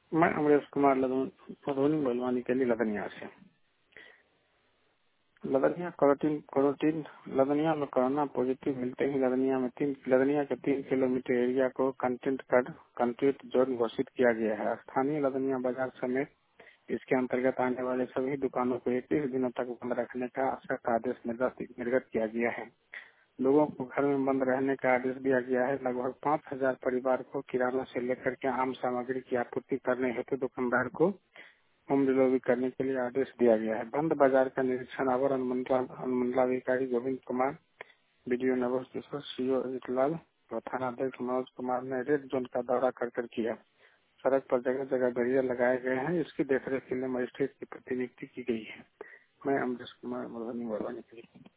मैं अमरेश कुमार मधुबनी बलवानी के लिए लदनिया से। लदनिया करोटीन करोटीन लदनिया में कोरोना पॉजिटिव मिलते ही लदनिया के 3 किलोमीटर एरिया को कंटेंट जोन घोषित किया गया है। स्थानीय लदनिया बाजार समेत इसके अंतर्गत आने वाले सभी दुकानों को 21 दिनों तक बंद रखने का सख्त आदेश निर्गत किया गया है। लोगों को घर में बंद रहने का आदेश दिया गया है। लगभग 5,000 परिवार को किराना से लेकर के आम सामग्री की आपूर्ति करने हेतु दुकानदार को होम डिलीवरी करने के लिए आदेश दिया गया है। बंद बाजार का निरीक्षण अवर अनुमंडलाधिकारी गोविंद कुमार, बीडीओ नवोज, सीओ अजित लाल और थानाध्यक्ष मनोज कुमार ने रेड जोन का दौरा कर किया। सड़क पर जगह जगह बैरियर लगाए गए हैं। इसकी देखरेख के लिए मजिस्ट्रेट की प्रतिनियुक्ति की गई है। मैं अमरेश कुमार मधुबनी बलवानी के लिए।